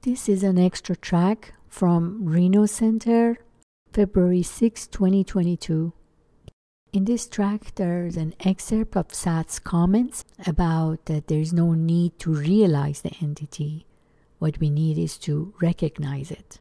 This is an extra track from Reno Center, February 6, 2022. In this track, there's an excerpt of Sat's comments about that there is no need to realize the entity. What we need is to recognize it.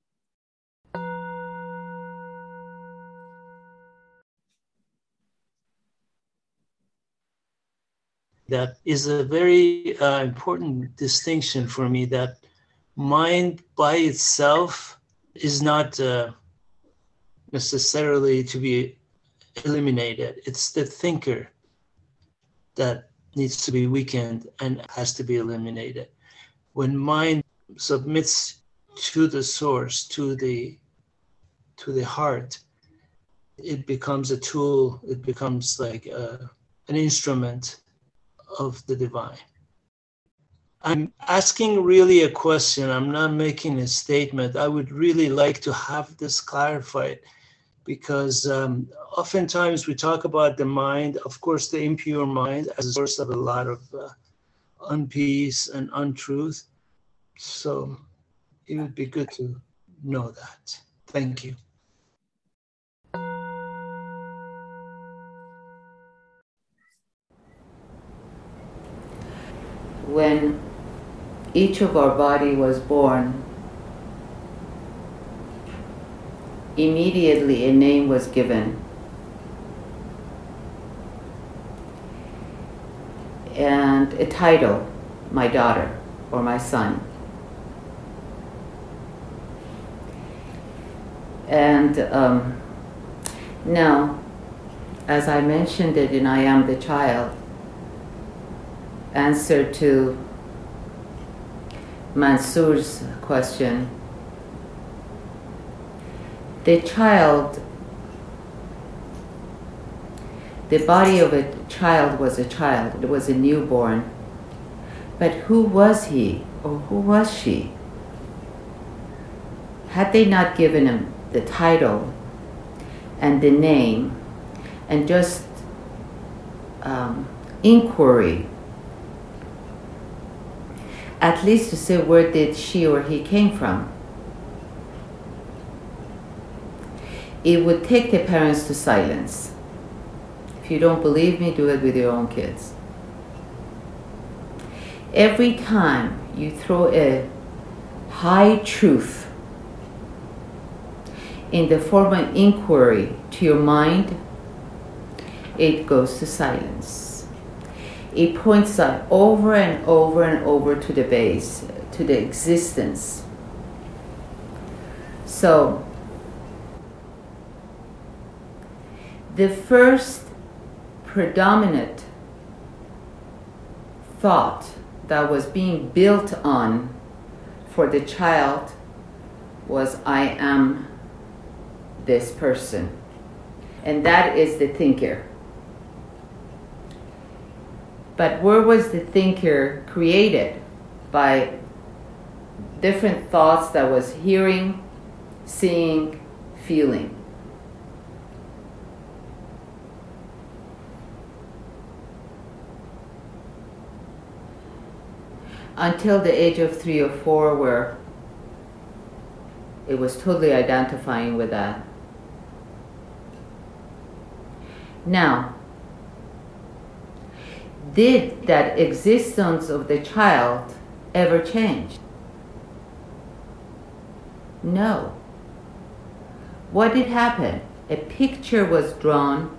That is a very important distinction for me, that mind by itself is not necessarily to be eliminated. It's the thinker that needs to be weakened and has to be eliminated. When mind submits to the source, to the heart, it becomes a tool, it becomes like an instrument of the divine. I'm asking really a question. I'm not making a statement. I would really like to have this clarified, because oftentimes we talk about the mind, of course, the impure mind, as a source of a lot of unpeace and untruth. So it would be good to know that. Thank you. When each of our body was born, immediately a name was given. And a title, my daughter or my son. And now, as I mentioned it in I Am the Child, answer to Mansoor's question, the body of a child was a child, it was a newborn. But who was he or who was she? Had they not given him the title and the name and just inquiry, at least to say where did she or he came from, it would take the parents to silence. If you don't believe me, do it with your own kids. Every time you throw a high truth in the form of inquiry to your mind, it goes to silence. It points out over and over and over to the base, to the existence. So, the first predominant thought that was being built on for the child was, I am this person. And that is the thinker. But where was the thinker created? By different thoughts that was hearing, seeing, feeling. Until the age of 3 or 4, where it was totally identifying with that. Now, did that existence of the child ever change? No. What did happen? A picture was drawn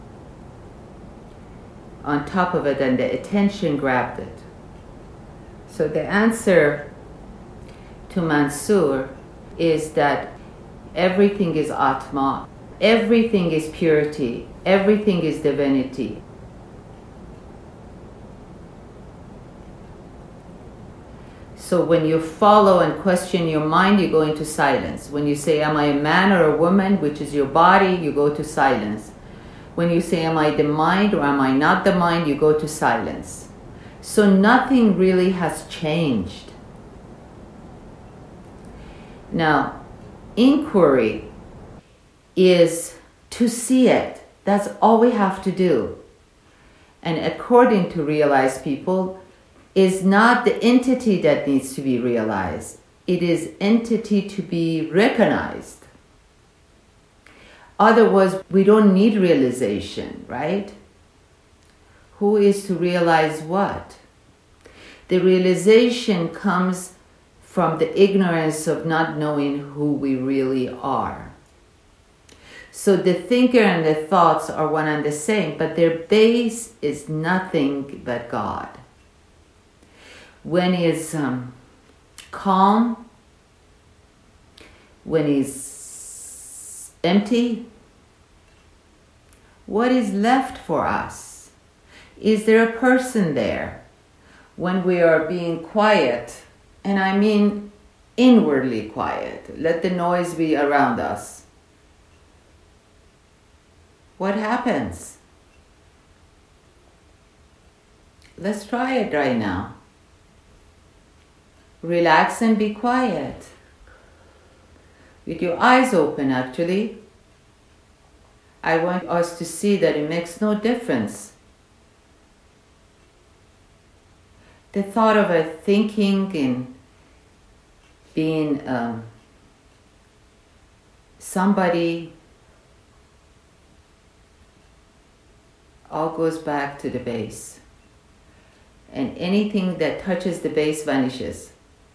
on top of it and the attention grabbed it. So the answer to Mansoor is that everything is Atma, everything is purity, everything is divinity. So when you follow and question your mind, you go into silence. When you say, am I a man or a woman, which is your body, you go to silence. When you say, am I the mind or am I not the mind, you go to silence. So nothing really has changed. Now, inquiry is to see it. That's all we have to do. And according to realized people, is not the entity that needs to be realized. it is entity to be recognized. Otherwise, we don't need realization, right? Who is to realize what? The realization comes from the ignorance of not knowing who we really are. So the thinker and the thoughts are one and the same, but their base is nothing but God. When he's calm, when he's empty, what is left for us? Is there a person there? When we are being quiet, and I mean inwardly quiet, let the noise be around us. What happens? Let's try it right now. Relax and be quiet. With your eyes open, actually. I want us to see that it makes no difference. The thought of a thinking and being somebody all goes back to the base. And anything that touches the base vanishes.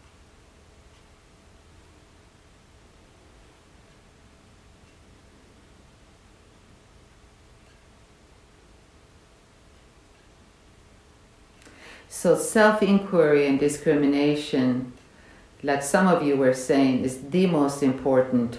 So self-inquiry and discrimination, like some of you were saying, is the most important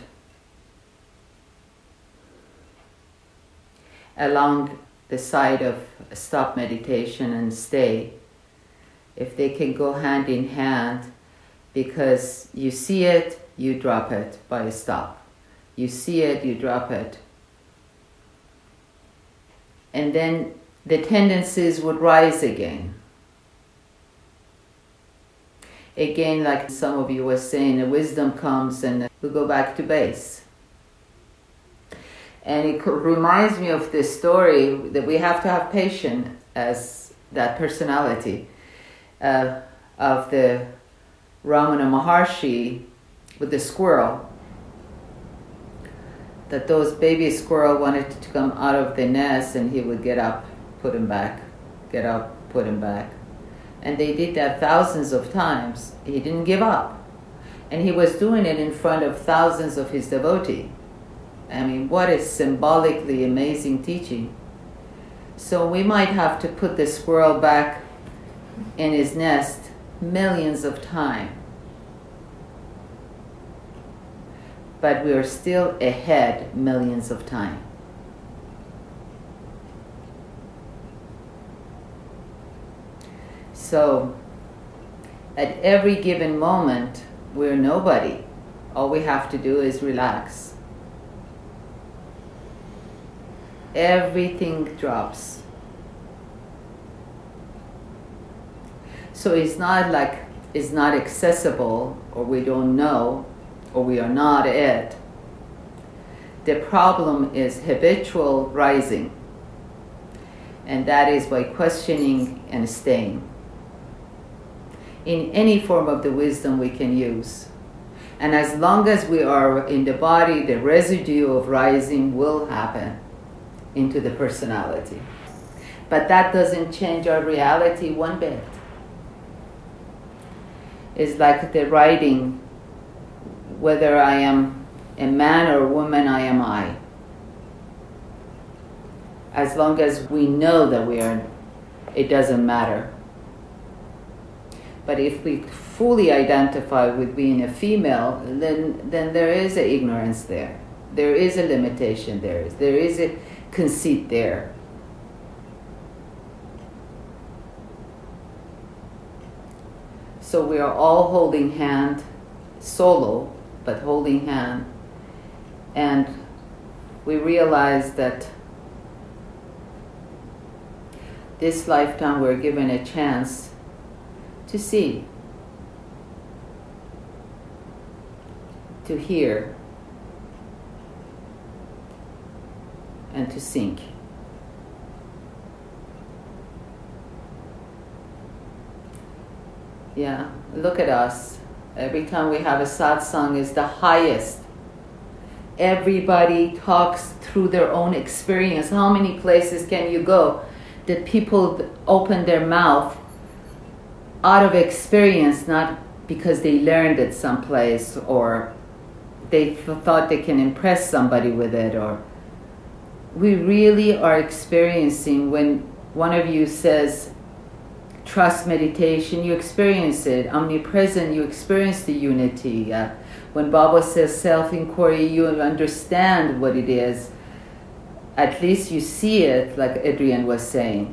along the side of stop meditation and stay. If they can go hand in hand, because you see it, you drop it by a stop. You see it, you drop it. And then the tendencies would rise again. Again, like some of you were saying, the wisdom comes and we go back to base. And it reminds me of this story that we have to have patience as that personality of the Ramana Maharshi with the squirrel. That those baby squirrel wanted to come out of the nest and he would get up, put him back, get up, put him back. And they did that thousands of times. He didn't give up. And he was doing it in front of thousands of his devotees. I mean, what a symbolically amazing teaching. So we might have to put the squirrel back in his nest millions of times. But we are still ahead millions of times. So, at every given moment, we're nobody. All we have to do is relax. Everything drops. So it's not like it's not accessible, or we don't know, or we are not it. The problem is habitual rising. And that is by questioning and staying. In any form of the wisdom we can use. And as long as we are in the body, the residue of rising will happen into the personality. But that doesn't change our reality one bit. It's like the writing, whether I am a man or a woman, I am I. As long as we know that we are, it doesn't matter. But if we fully identify with being a female, then there is an ignorance there. There is a limitation there. There is a conceit there. So we are all holding hand, solo, but holding hand. And we realize that this lifetime we're given a chance to see, to hear, and to think. Yeah, look at us. Every time we have a satsang is the highest. Everybody talks through their own experience. How many places can you go that people open their mouth out of experience, not because they learned it someplace or they thought they can impress somebody with it, or we really are experiencing. When one of you says trust meditation, you experience it. Omnipresent, you experience the unity. When Baba says self-inquiry, you understand what it is. At least you see it, like Adrian was saying.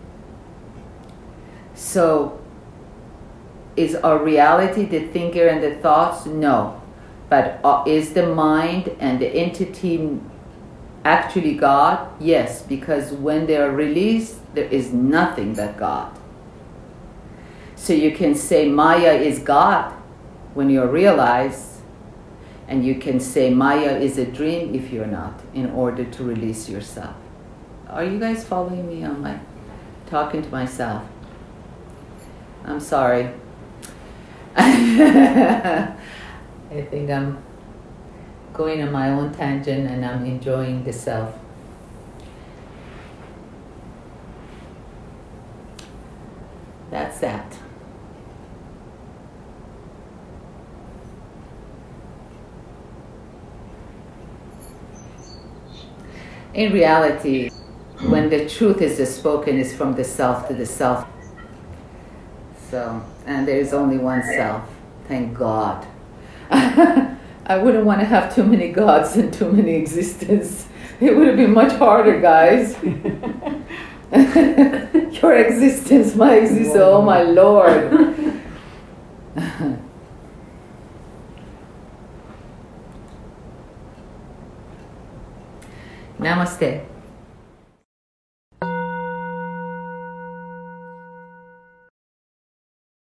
So, is our reality the thinker and the thoughts? No. But is the mind and the entity actually God? Yes, because when they are released, there is nothing but God. So you can say Maya is God when you're realized, and you can say Maya is a dream if you're not, in order to release yourself. Are you guys following me on my talking to myself? I'm sorry. I think I'm going on my own tangent and I'm enjoying the self. That's that. In reality, when the truth is spoken, it's from the self to the self. So, and there is only one self. Thank God. I wouldn't want to have too many gods and too many existences. It would have been much harder, guys. Your existence, my existence, oh my Lord. Namaste.